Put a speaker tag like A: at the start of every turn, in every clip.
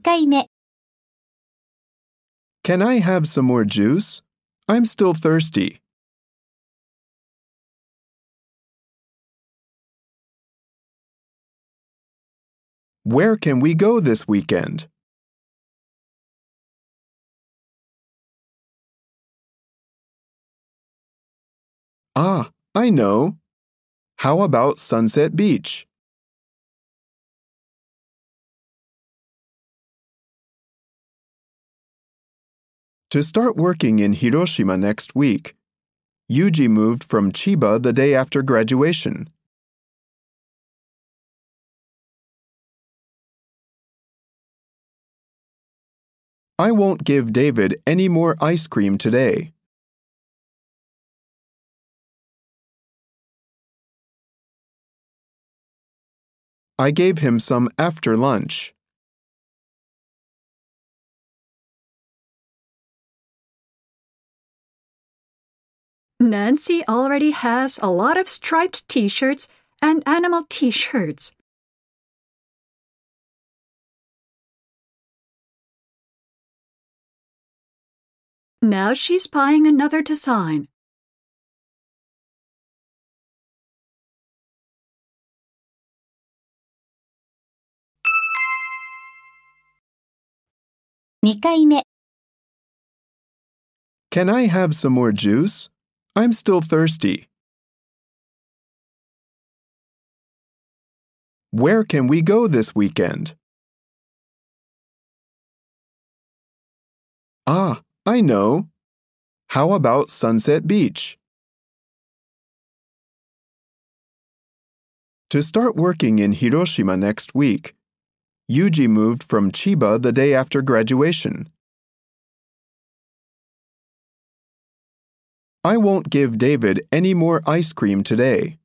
A: 回目
B: Can I have some more juice? I'm still thirsty. Where can we go this weekend? Ah, I know. How about Sunset Beach? To start working in Hiroshima next week, Yuji moved from Chiba the day after graduation. I won't give David any more ice cream today. I gave him some after lunch.
C: Nancy already has a lot of striped t-shirts and animal t-shirts. Now she's buying another design.
A: 2回目
B: Can I have some more juice? I'm still thirsty. Where can we go this weekend? Ah, I know. How about Sunset Beach? To start working in Hiroshima next week, Yuji moved from Chiba the day after graduation. I won't give David any more ice cream today.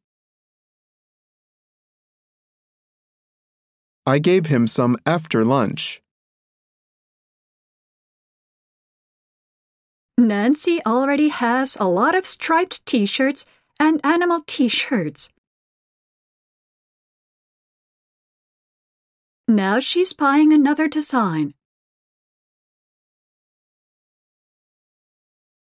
B: I gave him some after lunch.
C: Nancy already has a lot of striped t-shirts and animal t-shirts. Now she's buying another design.